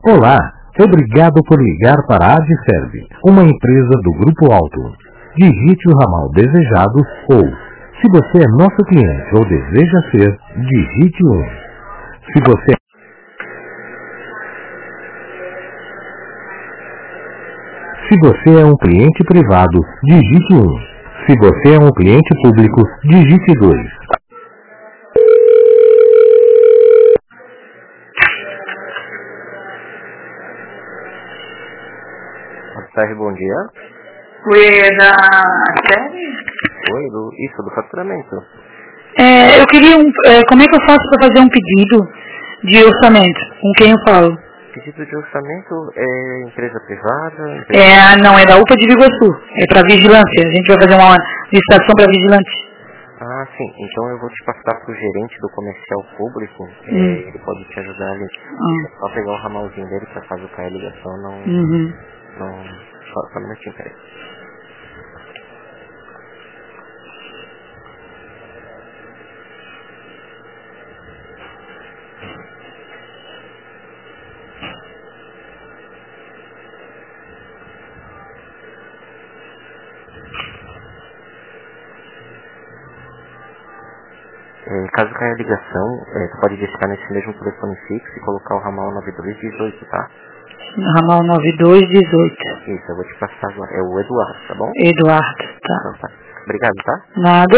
Olá, obrigado por ligar para a Adserve, uma empresa do Grupo Alto. Digite o ramal desejado ou, se você é nosso cliente ou deseja ser, digite 1. Se você é um cliente privado, digite 1. Se você é um cliente público, digite 2. Sérgio, bom dia. Oi, é da série? Oi, do faturamento. Eu queria como é que eu faço para fazer um pedido de orçamento? Com quem eu falo? Pedido de orçamento é empresa privada? Não, é da UPA de Biguaçu. É para vigilância. A gente vai fazer uma licitação para vigilante. Ah, sim. Então eu vou te passar para o gerente do comercial público. Ele pode te ajudar ali. Só pegar o ramalzinho dele para caducar a ligação. Só um minutinho, peraí. Caso caia a ligação, você pode deixar nesse mesmo telefone fixo e colocar o ramal 9218, tá? Ramal 9218. Isso, eu vou te passar agora. É o Eduardo, tá bom? Eduardo, tá. Então tá. Obrigado, tá? Nada.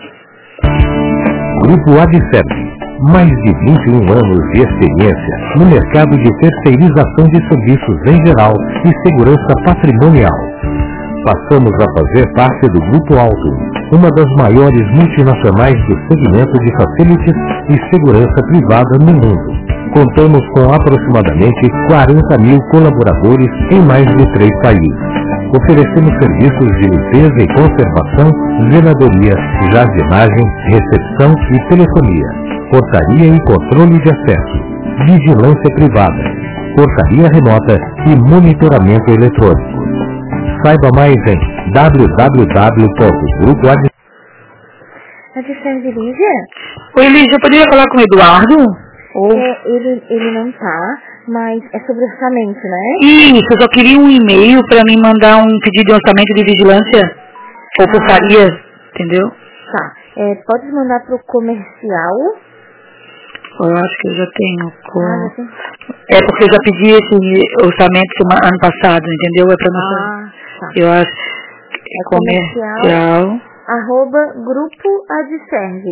Grupo Adserve. Mais de 21 anos de experiência no mercado de terceirização de serviços em geral e segurança patrimonial. Passamos a fazer parte do Grupo Alto, uma das maiores multinacionais do segmento de facilities e segurança privada no mundo. Contamos com aproximadamente 40.000 colaboradores em mais de 3 países. Oferecemos serviços de limpeza e conservação, zeladoria, jardinagem, recepção e telefonia, portaria e controle de acesso, vigilância privada, portaria remota e monitoramento eletrônico. Saiba mais em www.grupoadserve. Adserve, Lígia? Oi, Lígia, eu poderia falar com o Eduardo? Ele não tá, mas é sobre orçamento, né? Isso, eu só queria um e-mail para me mandar um pedido de orçamento de vigilância ou portaria, entendeu? Tá, pode mandar pro comercial. Eu acho que eu já tenho. Já tem? É porque eu já pedi esse orçamento ano passado, entendeu? É para nossa. Tá. Eu acho que é comercial. Grupo Adserve.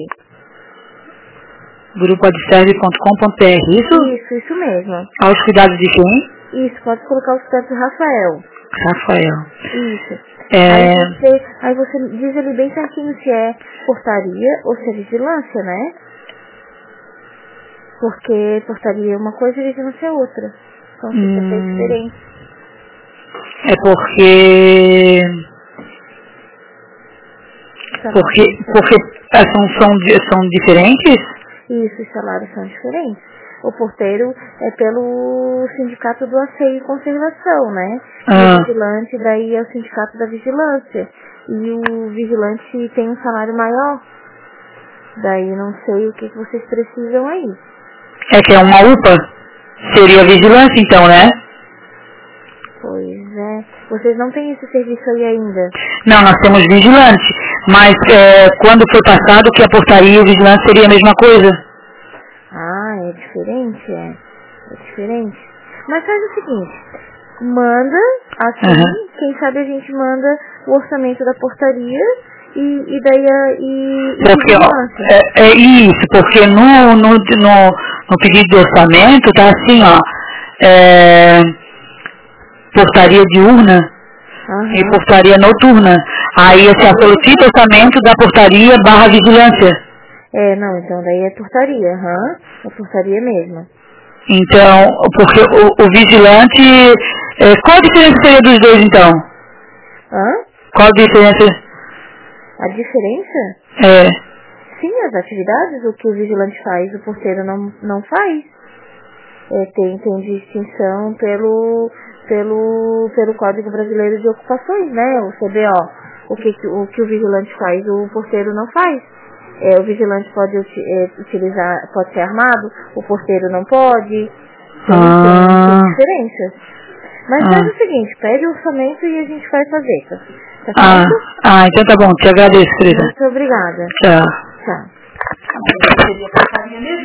Grupoadserve.com.br, isso? Isso mesmo. Aos cuidados de quem? Isso, pode colocar os cuidados do Rafael. Isso. Aí você diz ali bem certinho se é portaria ou se é vigilância, né? Porque portaria é uma coisa e vigilância é outra. Então fica bem diferente. É porque são diferentes? Isso, os salários são diferentes. O porteiro é pelo sindicato do asseio e conservação, né? E o vigilante daí é o sindicato da vigilância. E o vigilante tem um salário maior. Daí não sei o que vocês precisam aí. É que é uma UPA? Seria vigilância então, né? Pois é. Vocês não têm esse serviço aí ainda? Não, nós temos vigilante. Mas quando foi passado que a portaria e o vigilante seria a mesma coisa? É diferente, é diferente. Mas faz o seguinte, manda, assim, quem sabe a gente manda o orçamento da portaria e daí porque é isso, porque no pedido de orçamento tá assim, portaria diurna e portaria noturna. Aí esse é o tipo de orçamento da portaria / vigilância. Não, então daí é portaria, é portaria mesmo. Então, porque o vigilante, qual a diferença seria dos dois então? Qual a diferença? A diferença? Sim, as atividades, o que o vigilante faz, o porteiro não faz. Tem distinção pelo Código Brasileiro de Ocupações, né? O CBO. O que o vigilante faz, o porteiro não faz. O vigilante pode utilizar, pode ser armado, o porteiro não pode. Tem diferença. fichas. Mas faz o seguinte, pede o orçamento e a gente vai fazer, tá? Então tá bom, te agradeço, querida. Muito obrigada. Tchau. Tchau.